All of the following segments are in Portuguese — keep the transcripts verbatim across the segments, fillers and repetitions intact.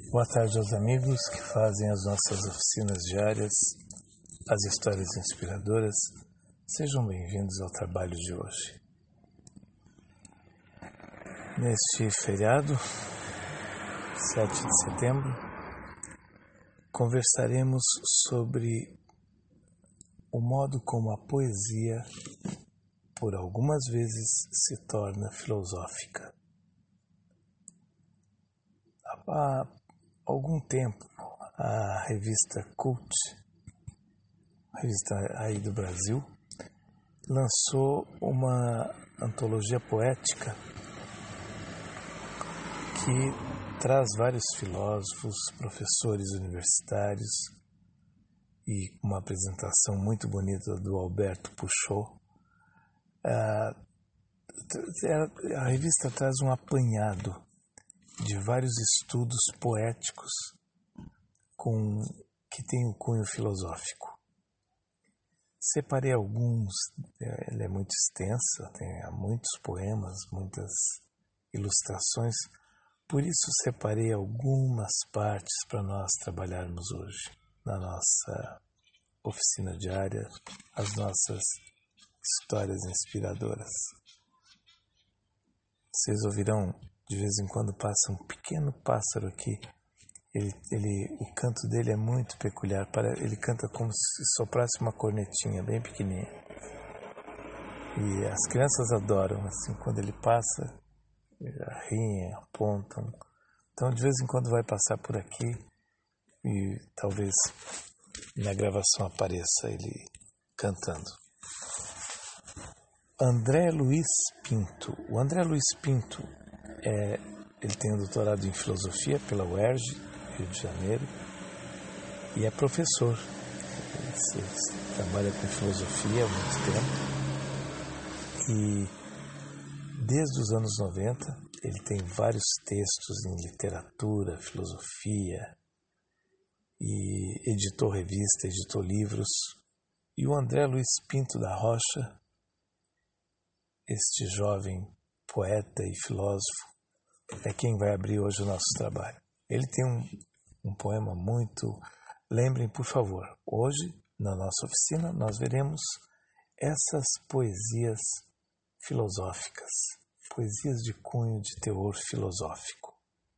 Boa tarde aos amigos que fazem as nossas oficinas diárias, as histórias inspiradoras. Sejam bem-vindos ao trabalho de hoje. Neste feriado, sete de setembro, conversaremos sobre o modo como a poesia, por algumas vezes, se torna filosófica. Há algum tempo, a revista Cult, a revista aí do Brasil, lançou uma antologia poética que traz vários filósofos, professores universitários e uma apresentação muito bonita do Alberto Puchot. A revista traz um apanhado de vários estudos poéticos com, que têm o cunho filosófico. Separei alguns, ela é muito extensa, tem muitos poemas, muitas ilustrações, por isso separei algumas partes para nós trabalharmos hoje, na nossa oficina diária, as nossas histórias inspiradoras. Vocês ouvirão, de vez em quando passa um pequeno pássaro aqui. Ele, ele, o canto dele é muito peculiar. Ele canta como se soprasse uma cornetinha bem pequenininha. E as crianças adoram, assim, quando ele passa, riem, apontam. Então, de vez em quando vai passar por aqui e talvez na gravação apareça ele cantando. André Luiz Pinto. O André Luiz Pinto É, ele tem um doutorado em filosofia pela U E R J, Rio de Janeiro, e é professor. Ele, ele trabalha com filosofia há muito tempo e desde os anos noventa ele tem vários textos em literatura, filosofia, e editou revista, editou livros. E o André Luiz Pinto da Rocha, este jovem poeta e filósofo, é quem vai abrir hoje o nosso trabalho. Ele tem um, um poema muito... Lembrem, por favor, hoje, na nossa oficina, nós veremos essas poesias filosóficas, poesias de cunho de teor filosófico.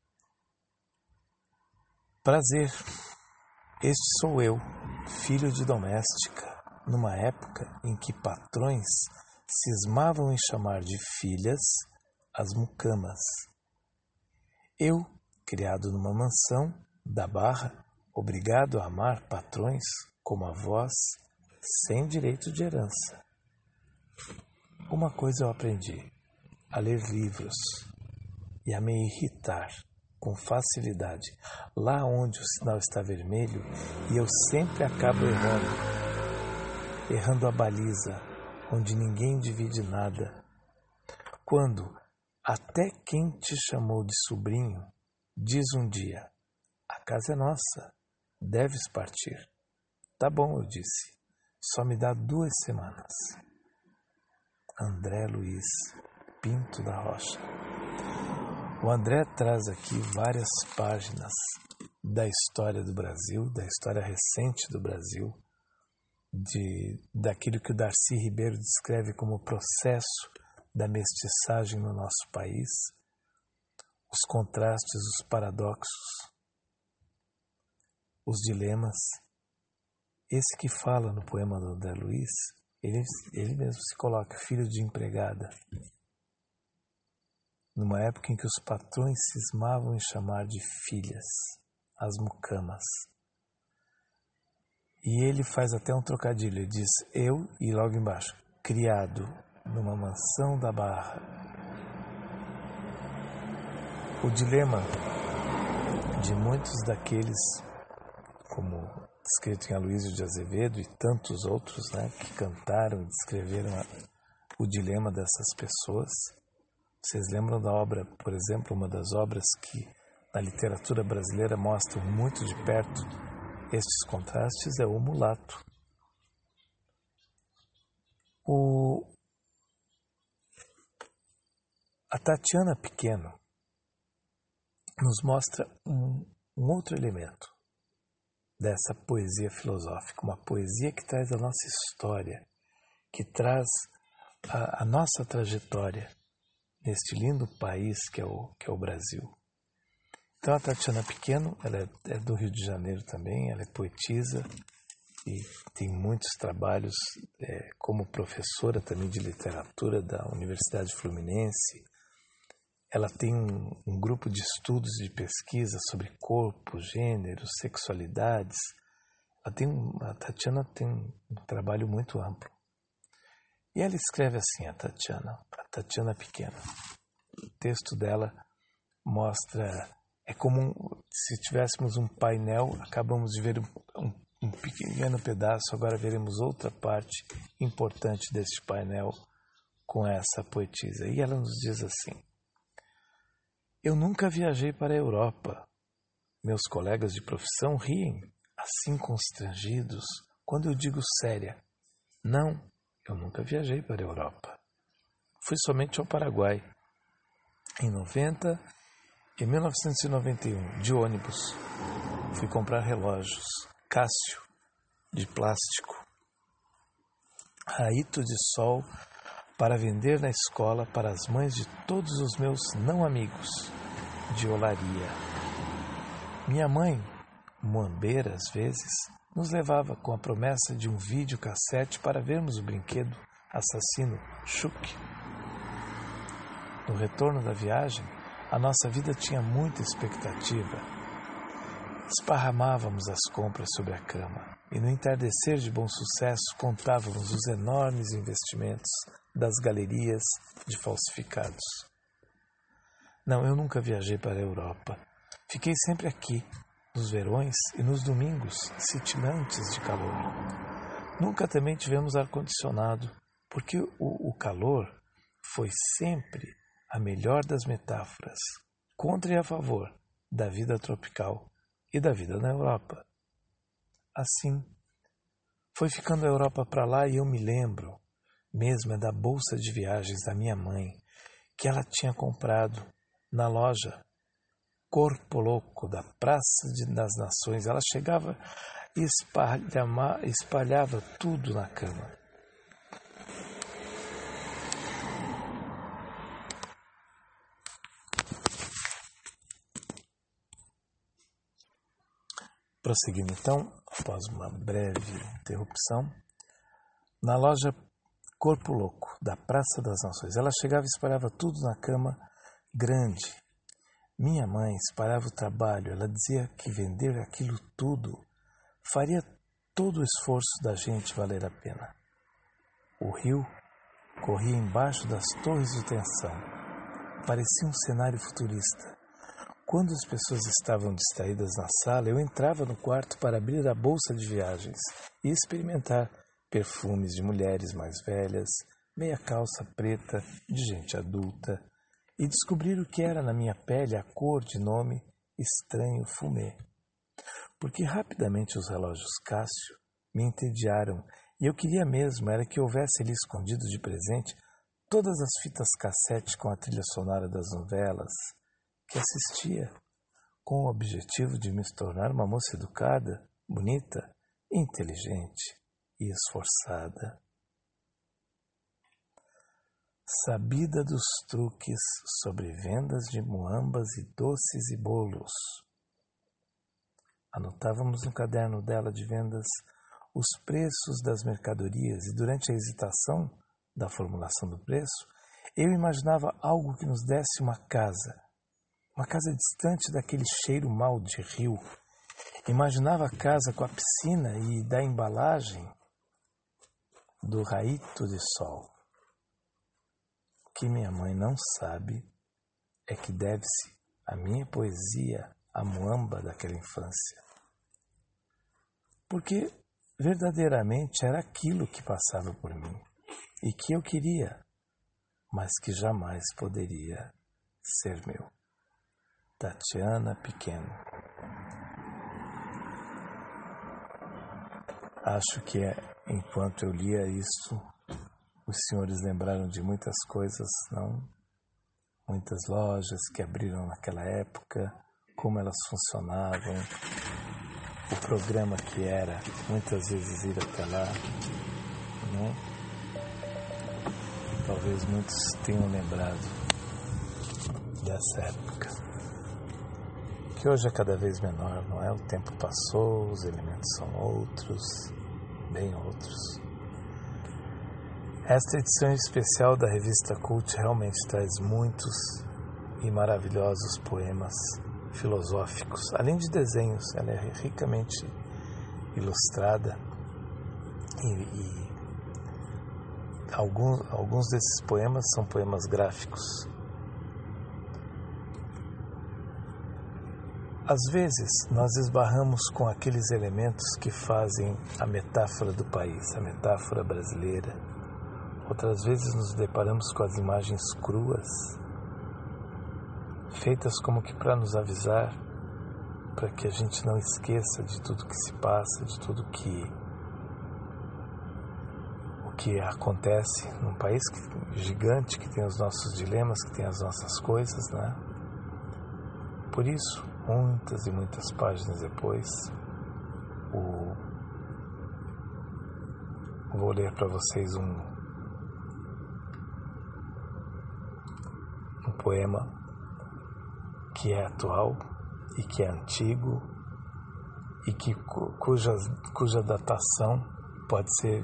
Prazer, este sou eu, filho de doméstica, numa época em que patrões cismavam em chamar de filhas as mucamas. Eu, criado numa mansão da Barra, obrigado a amar patrões como avós, sem direito de herança. Uma coisa eu aprendi, a ler livros e a me irritar com facilidade lá onde o sinal está vermelho e eu sempre acabo errando, errando a baliza, onde ninguém divide nada. Quando até quem te chamou de sobrinho diz um dia, a casa é nossa, deves partir. Tá bom, eu disse, só me dá duas semanas. André Luiz Pinto da Rocha. O André traz aqui várias páginas da história do Brasil, da história recente do Brasil, De, daquilo que o Darcy Ribeiro descreve como o processo da mestiçagem no nosso país, os contrastes, os paradoxos, os dilemas. Esse que fala no poema do André Luiz, ele, ele mesmo se coloca filho de empregada, numa época em que os patrões cismavam em chamar de filhas, as mucamas. E ele faz até um trocadilho, ele diz, eu, e logo embaixo, criado numa mansão da Barra. O dilema de muitos daqueles, como descrito em Aloysio de Azevedo e tantos outros, né, que cantaram e descreveram a, o dilema dessas pessoas. Vocês lembram da obra, por exemplo, uma das obras que na literatura brasileira mostram muito de perto estes contrastes, é o Mulato. O... A Tatiana Pequeno nos mostra um, um outro elemento dessa poesia filosófica, uma poesia que traz a nossa história, que traz a, a nossa trajetória neste lindo país que é o, que é o Brasil. Então a Tatiana Pequeno, ela é, é do Rio de Janeiro também, ela é poetisa e tem muitos trabalhos é, como professora também de literatura da Universidade Fluminense. Ela tem um, um grupo de estudos e de pesquisa sobre corpo, gênero, sexualidades. Ela tem um, a Tatiana tem um, um trabalho muito amplo. E ela escreve assim, a Tatiana, a Tatiana Pequeno. O texto dela mostra, é como um, se tivéssemos um painel, acabamos de ver um, um pequeno pedaço, agora veremos outra parte importante deste painel com essa poetisa. E ela nos diz assim: eu nunca viajei para a Europa. Meus colegas de profissão riem, assim constrangidos, quando eu digo séria. Não, eu nunca viajei para a Europa. Fui somente ao Paraguai. Em noventa, em mil novecentos e noventa e um, de ônibus, fui comprar relógios Cássio, de plástico, raito de sol, para vender na escola para as mães de todos os meus não amigos, de olaria. Minha mãe, muambeira às vezes, nos levava com a promessa de um videocassete para vermos o brinquedo assassino Chuck. No retorno da viagem, a nossa vida tinha muita expectativa. Esparramávamos as compras sobre a cama e, no entardecer de bom sucesso, contávamos os enormes investimentos das galerias de falsificados. Não, eu nunca viajei para a Europa. Fiquei sempre aqui, nos verões e nos domingos cintilantes de calor. Nunca também tivemos ar-condicionado, porque o, o calor foi sempre a melhor das metáforas, contra e a favor da vida tropical e da vida na Europa. Assim, foi ficando a Europa para lá e eu me lembro mesmo é da bolsa de viagens da minha mãe, que ela tinha comprado na loja Corpo Louco da Praça das Nações. Ela chegava e espalhava, espalhava tudo na cama. Prosseguindo então, após uma breve interrupção, na loja Corpo Louco, da Praça das Nações. Ela chegava e espalhava tudo na cama grande. Minha mãe espalhava o trabalho. Ela dizia que vender aquilo tudo faria todo o esforço da gente valer a pena. O rio corria embaixo das torres de tensão. Parecia um cenário futurista. Quando as pessoas estavam distraídas na sala, eu entrava no quarto para abrir a bolsa de viagens e experimentar perfumes de mulheres mais velhas, meia calça preta de gente adulta, e descobrir o que era na minha pele a cor de nome estranho fumê. Porque rapidamente os relógios Cássio me entediaram e eu queria mesmo era que houvesse ali escondido de presente todas as fitas cassete com a trilha sonora das novelas que assistia, com o objetivo de me tornar uma moça educada, bonita, inteligente e esforçada. Sabida dos truques sobre vendas de muambas e doces e bolos. Anotávamos no caderno dela de vendas os preços das mercadorias e durante a hesitação da formulação do preço, eu imaginava algo que nos desse uma casa, uma casa distante daquele cheiro mau de rio. Imaginava a casa com a piscina e da embalagem do raito de sol. O que minha mãe não sabe é que deve-se a minha poesia à muamba daquela infância. Porque verdadeiramente era aquilo que passava por mim e que eu queria, mas que jamais poderia ser meu. Tatiana Pequeno. Acho que é, enquanto eu lia isso, os senhores lembraram de muitas coisas, não? Muitas lojas que abriram naquela época, como elas funcionavam, o programa que era muitas vezes ir até lá, né? Talvez muitos tenham lembrado dessa época, que hoje é cada vez menor, não é? O tempo passou, os elementos são outros, bem outros. Esta edição especial da revista Cult realmente traz muitos e maravilhosos poemas filosóficos, além de desenhos. Ela é ricamente ilustrada e, e alguns, alguns desses poemas são poemas gráficos. Às vezes nós esbarramos com aqueles elementos que fazem a metáfora do país, a metáfora brasileira. Outras vezes nos deparamos com as imagens cruas, feitas como que para nos avisar, para que a gente não esqueça de tudo que se passa, de tudo que o que acontece num país que, gigante, que tem os nossos dilemas, que tem as nossas coisas, né? Por isso, muitas e muitas páginas depois, o, vou ler para vocês um, um poema que é atual e que é antigo e que, cuja, cuja datação pode ser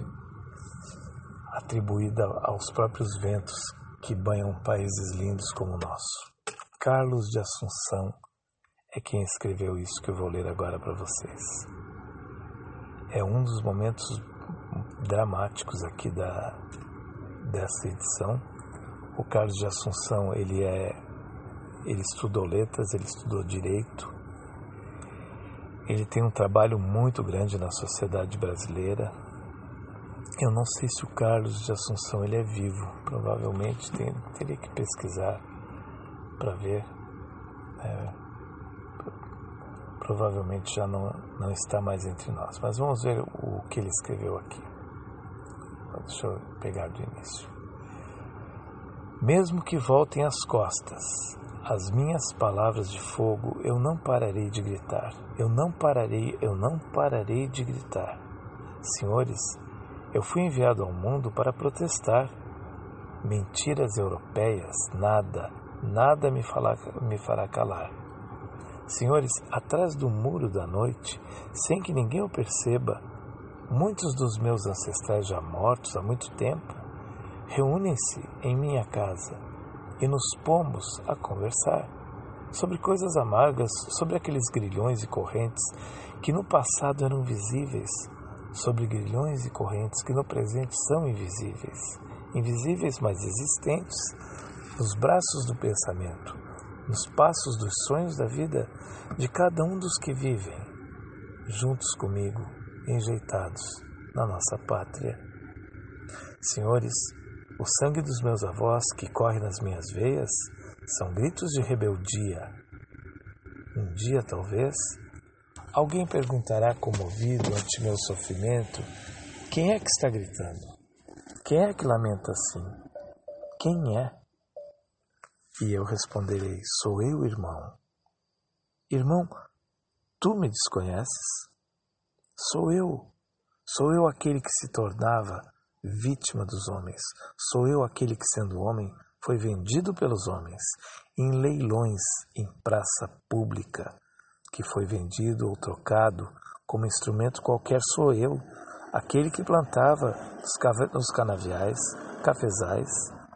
atribuída aos próprios ventos que banham países lindos como o nosso. Carlos de Assunção é quem escreveu isso que eu vou ler agora para vocês. É um dos momentos dramáticos aqui da, dessa edição. O Carlos de Assunção, ele é, ele estudou letras, ele estudou direito. Ele tem um trabalho muito grande na sociedade brasileira. Eu não sei se o Carlos de Assunção ele é vivo. Provavelmente tem, teria que pesquisar para ver. É, provavelmente já não, não está mais entre nós. Mas vamos ver o que ele escreveu aqui. Deixa eu pegar do início. Mesmo que voltem as costas, as minhas palavras de fogo, eu não pararei de gritar. Eu não pararei, eu não pararei de gritar. Senhores, eu fui enviado ao mundo para protestar. Mentiras europeias, nada, nada me, falar, me fará calar. Senhores, atrás do muro da noite, sem que ninguém o perceba, muitos dos meus ancestrais já mortos há muito tempo, reúnem-se em minha casa e nos pomos a conversar sobre coisas amargas, sobre aqueles grilhões e correntes que no passado eram visíveis, sobre grilhões e correntes que no presente são invisíveis, invisíveis mas existentes, nos braços do pensamento, nos passos dos sonhos da vida de cada um dos que vivem, juntos comigo, enjeitados na nossa pátria. Senhores, o sangue dos meus avós que corre nas minhas veias são gritos de rebeldia. Um dia, talvez, alguém perguntará comovido ante meu sofrimento: quem é que está gritando? Quem é que lamenta assim? Quem é? E eu responderei: sou eu, irmão. Irmão, tu me desconheces? Sou eu. Sou eu aquele que se tornava vítima dos homens. Sou eu aquele que, sendo homem, foi vendido pelos homens, em leilões, em praça pública, que foi vendido ou trocado como instrumento qualquer. Sou eu, aquele que plantava os canaviais, cafezais,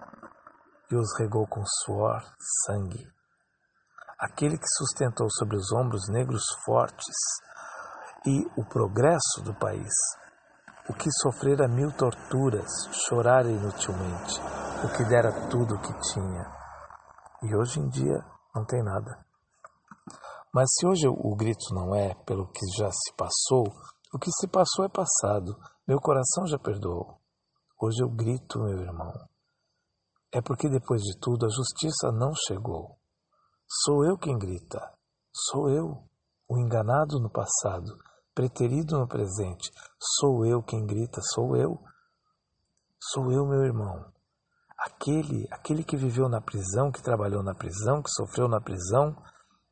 e os regou com suor, sangue. Aquele que sustentou sobre os ombros negros fortes e o progresso do país. O que sofrera mil torturas, chorara inutilmente, o que dera tudo o que tinha. E hoje em dia não tem nada. Mas se hoje o grito não é pelo que já se passou, o que se passou é passado. Meu coração já perdoou. Hoje eu grito, meu irmão. É porque depois de tudo a justiça não chegou. Sou eu quem grita. Sou eu, o enganado no passado, preterido no presente. Sou eu quem grita, sou eu. Sou eu, meu irmão. Aquele, aquele que viveu na prisão, que trabalhou na prisão, que sofreu na prisão,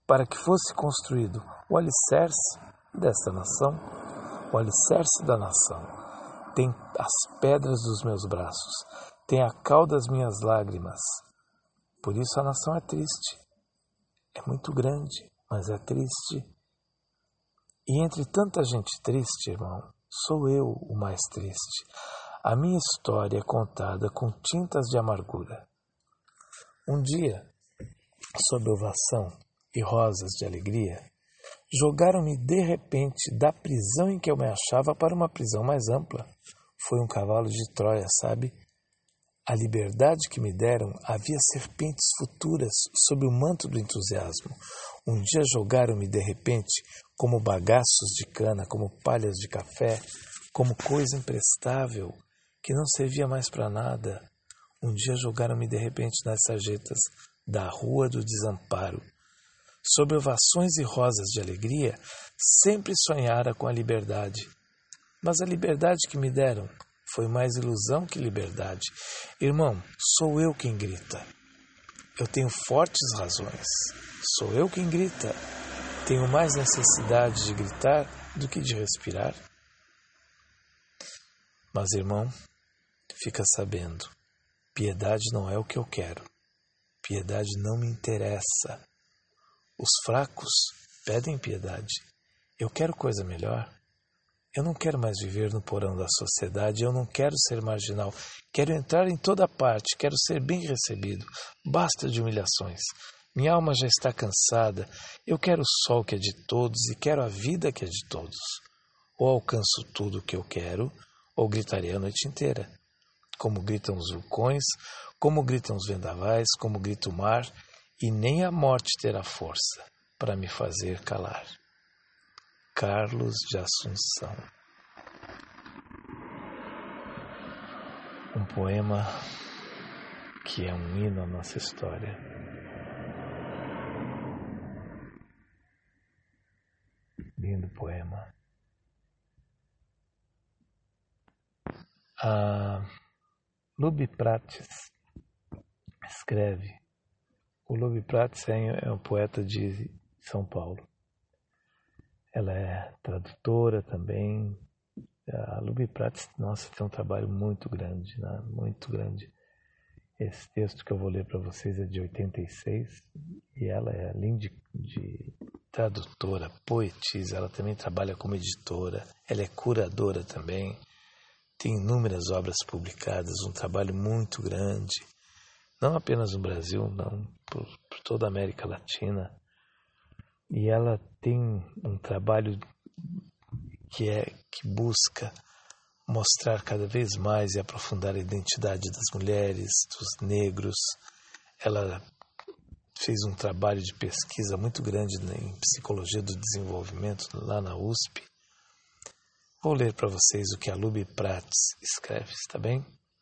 para que fosse construído o alicerce desta nação, o alicerce da nação. Tem as pedras dos meus braços, tem a cal das minhas lágrimas. Por isso a nação é triste. É muito grande, mas é triste. E entre tanta gente triste, irmão, sou eu o mais triste. A minha história é contada com tintas de amargura. Um dia, sob ovação e rosas de alegria, jogaram-me de repente da prisão em que eu me achava para uma prisão mais ampla. Foi um cavalo de Troia, sabe? A liberdade que me deram havia serpentes futuras sob o manto do entusiasmo. Um dia jogaram-me de repente como bagaços de cana, como palhas de café, como coisa imprestável que não servia mais para nada. Um dia jogaram-me de repente nas sarjetas da Rua do Desamparo. Sob ovações e rosas de alegria, sempre sonhara com a liberdade. Mas a liberdade que me deram foi mais ilusão que liberdade. Irmão, sou eu quem grita. Eu tenho fortes razões. Sou eu quem grita. Tenho mais necessidade de gritar do que de respirar. Mas, irmão, fica sabendo, piedade não é o que eu quero. Piedade não me interessa. Os fracos pedem piedade. Eu quero coisa melhor. Eu não quero mais viver no porão da sociedade, eu não quero ser marginal. Quero entrar em toda parte, quero ser bem recebido. Basta de humilhações. Minha alma já está cansada. Eu quero o sol que é de todos e quero a vida que é de todos. Ou alcanço tudo o que eu quero, ou gritarei a noite inteira. Como gritam os vulcões, como gritam os vendavais, como grita o mar, e nem a morte terá força para me fazer calar. Carlos de Assunção. Um poema que é um hino à nossa história. Lindo poema. A Luby Prates escreve. O Luby Prates é um poeta de São Paulo. Ela é tradutora também. A Luby Prates, nossa, tem um trabalho muito grande, né? Muito grande. Esse texto que eu vou ler para vocês é de oitenta e seis e ela é além de, de tradutora, poetisa, ela também trabalha como editora, ela é curadora também, tem inúmeras obras publicadas, um trabalho muito grande, não apenas no Brasil, não, por, por toda a América Latina. E ela tem um trabalho que, é, que busca mostrar cada vez mais e aprofundar a identidade das mulheres, dos negros. Ela fez um trabalho de pesquisa muito grande em psicologia do desenvolvimento lá na U S P. Vou ler para vocês o que a Luby Prates escreve, está bem?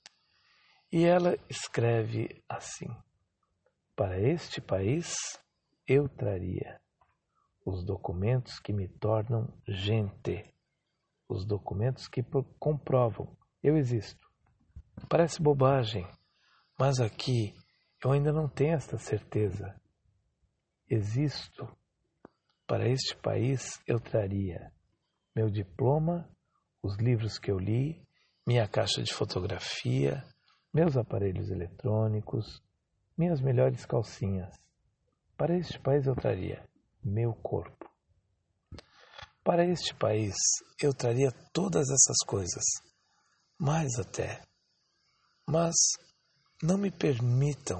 E ela escreve assim: para este país eu traria os documentos que me tornam gente, os documentos que comprovam eu existo. Parece bobagem, mas aqui eu ainda não tenho esta certeza. Existo. Para este país eu traria meu diploma, os livros que eu li, minha caixa de fotografia, meus aparelhos eletrônicos, minhas melhores calcinhas. Para este país eu traria meu corpo. Para este país eu traria todas essas coisas, mais até. Mas não me permitam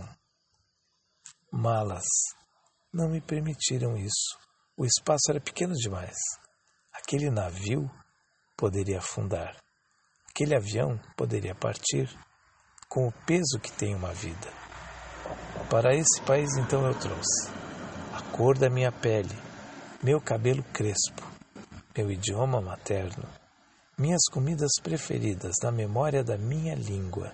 malas, não me permitiram isso. O espaço era pequeno demais. Aquele navio poderia afundar. Aquele avião poderia partir com o peso que tem uma vida. Para esse país então eu trouxe a cor da minha pele, meu cabelo crespo, meu idioma materno, minhas comidas preferidas na memória da minha língua.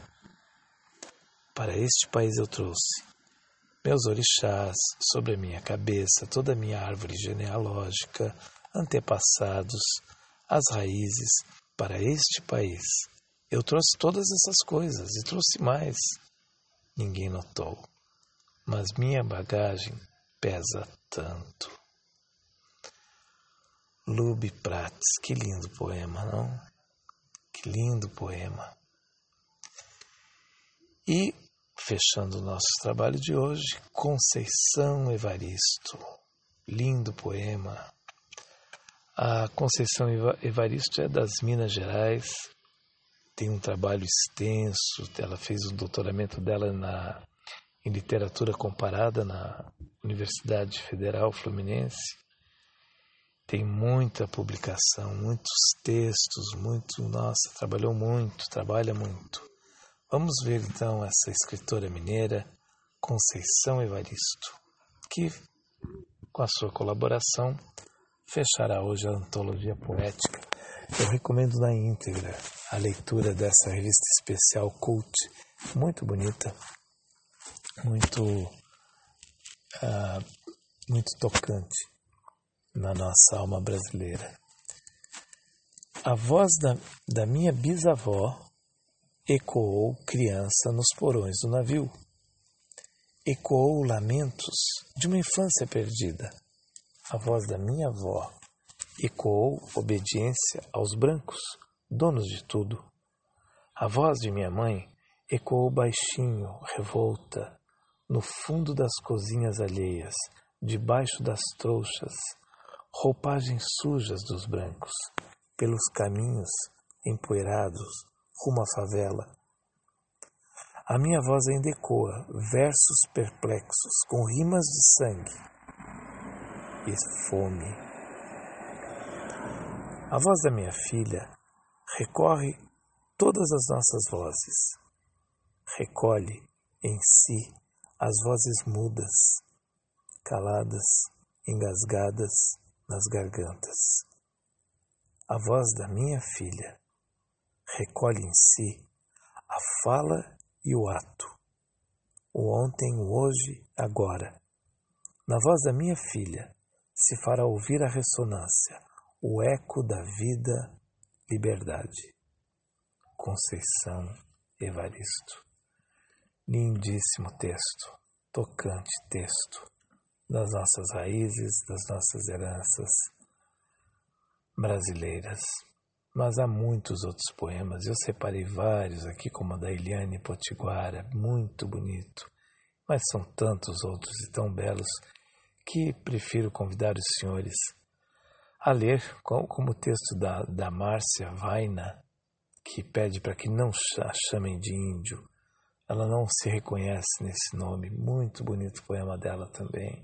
Para este país eu trouxe meus orixás sobre a minha cabeça, toda a minha árvore genealógica, antepassados, as raízes. Para este país eu trouxe todas essas coisas e trouxe mais. Ninguém notou, mas minha bagagem pesa tanto. Lube Prates, que lindo poema, não? Que lindo poema. E, fechando o nosso trabalho de hoje, Conceição Evaristo, lindo poema. A Conceição Evaristo é das Minas Gerais, tem um trabalho extenso, ela fez o doutoramento dela na, em literatura comparada na Universidade Federal Fluminense. Tem muita publicação, muitos textos, muito, nossa, trabalhou muito, trabalha muito. Vamos ver então essa escritora mineira, Conceição Evaristo, que com a sua colaboração fechará hoje a antologia poética. Eu recomendo na íntegra a leitura dessa revista especial Cult, muito bonita, muito, uh, muito tocante na nossa alma brasileira. A voz da, da minha bisavó ecoou criança nos porões do navio. Ecoou lamentos de uma infância perdida. A voz da minha avó ecoou obediência aos brancos, donos de tudo. A voz de minha mãe ecoou baixinho, revolta, no fundo das cozinhas alheias, debaixo das trouxas, roupagens sujas dos brancos, pelos caminhos empoeirados rumo à favela. A minha voz ainda ecoa versos perplexos com rimas de sangue e fome. A voz da minha filha recorre todas as nossas vozes, recolhe em si as vozes mudas, caladas, engasgadas nas gargantas. A voz da minha filha recolhe em si a fala e o ato, o ontem, o hoje, agora. Na voz da minha filha se fará ouvir a ressonância, o eco da vida, liberdade. Conceição Evaristo. Lindíssimo texto, tocante texto das nossas raízes, das nossas heranças brasileiras. Mas há muitos outros poemas, eu separei vários aqui, como a da Eliane Potiguara, muito bonito, mas são tantos outros e tão belos que prefiro convidar os senhores a ler, como o texto da, da Márcia Vaina, que pede para que não a chamem de índio. Ela não se reconhece nesse nome. Muito bonito o poema dela também.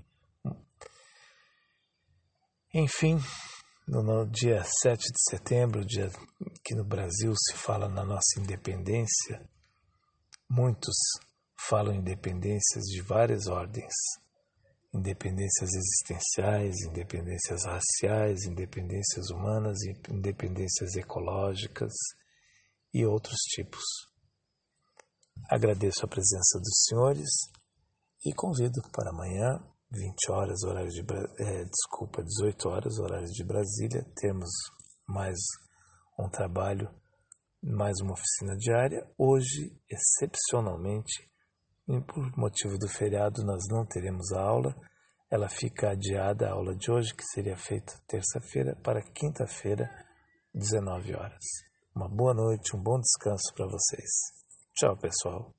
Enfim, no, no dia sete de setembro, dia que no Brasil se fala na nossa independência, muitos falam independências de várias ordens. Independências existenciais, independências raciais, independências humanas, independências ecológicas e outros tipos. Agradeço a presença dos senhores e convido para amanhã, vinte horas, horário de é, desculpa, dezoito horas, horário de Brasília, termos mais um trabalho, mais uma oficina diária. Hoje, excepcionalmente, e por motivo do feriado, nós não teremos a aula. Ela fica adiada, a aula de hoje, que seria feita terça-feira, para quinta-feira, dezenove horas. Uma boa noite, um bom descanso para vocês. Tchau, pessoal.